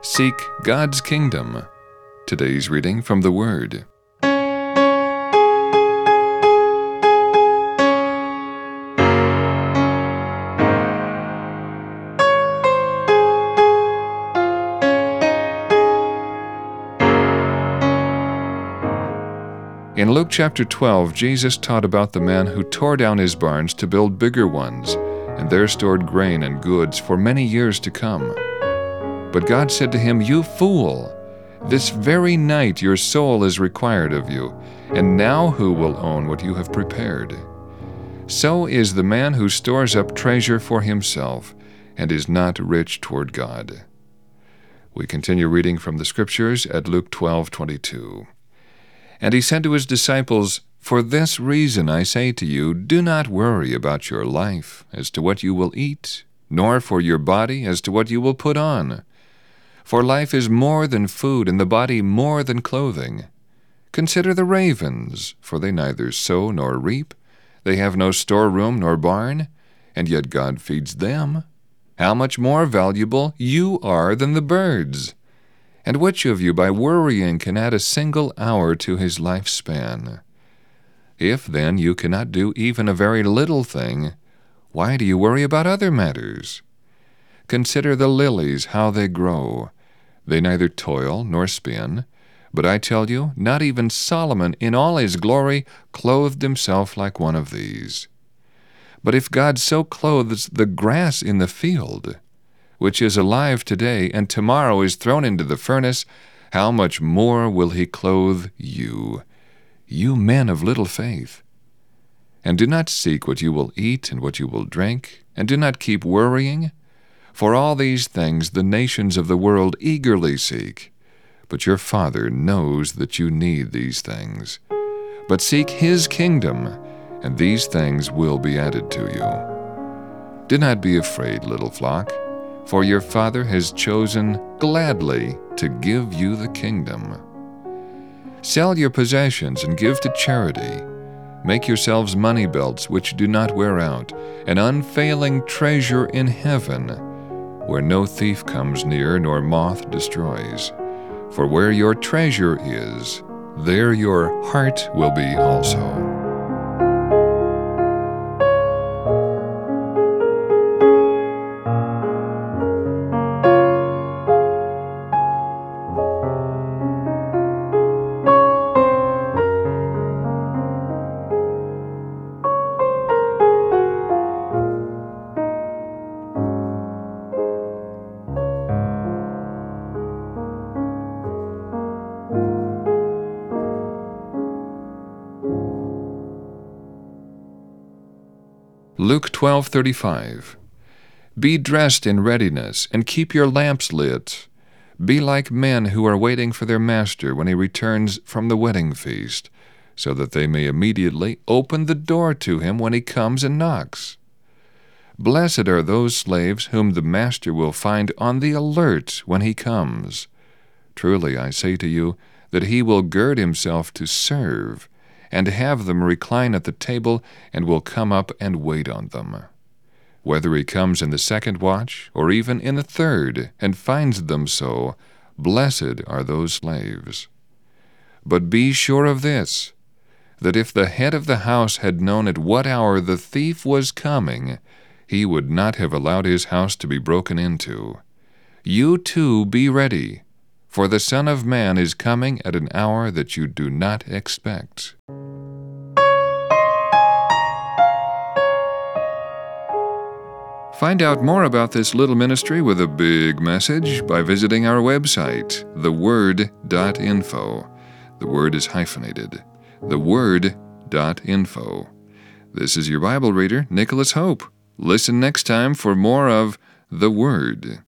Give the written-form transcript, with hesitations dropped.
Seek God's kingdom. Today's reading from the Word. In Luke chapter 12, Jesus taught about the man who tore down his barns to build bigger ones, and there stored grain and goods for many years to come. But God said to him, "You fool! This very night your soul is required of you, and now who will own what you have prepared? So is the man who stores up treasure for himself, and is not rich toward God." We continue reading from the Scriptures at Luke 12:22. And he said to his disciples, "For this reason I say to you, do not worry about your life as to what you will eat, nor for your body as to what you will put on. For life is more than food, and the body more than clothing. Consider the ravens, for they neither sow nor reap, they have no storeroom nor barn, and yet God feeds them. How much more valuable you are than the birds? And which of you by worrying can add a single hour to his lifespan? If then you cannot do even a very little thing, why do you worry about other matters? Consider the lilies, how they grow. They neither toil nor spin. But I tell you, not even Solomon in all his glory clothed himself like one of these. But if God so clothes the grass in the field, which is alive today and tomorrow is thrown into the furnace, how much more will he clothe you, you men of little faith? And do not seek what you will eat and what you will drink, and do not keep worrying, for all these things the nations of the world eagerly seek. But your Father knows that you need these things. But seek his kingdom, and these things will be added to you. Do not be afraid, little flock, for your Father has chosen gladly to give you the kingdom. Sell your possessions and give to charity. Make yourselves money belts which do not wear out, an unfailing treasure in heaven, where no thief comes near nor moth destroys. For where your treasure is, there your heart will be also. Luke 12:35. Be dressed in readiness, and keep your lamps lit. Be like men who are waiting for their master when he returns from the wedding feast, so that they may immediately open the door to him when he comes and knocks. Blessed are those slaves whom the master will find on the alert when he comes. Truly I say to you that he will gird himself to serve, and have them recline at the table, and will come up and wait on them. Whether he comes in the second watch, or even in the third, and finds them so, blessed are those slaves. But be sure of this, that if the head of the house had known at what hour the thief was coming, he would not have allowed his house to be broken into. You too be ready, for the Son of Man is coming at an hour that you do not expect. Find out more about this little ministry with a big message by visiting our website, theword.info. The word is hyphenated. theword.info. This is your Bible reader, Nicholas Hope. Listen next time for more of The Word.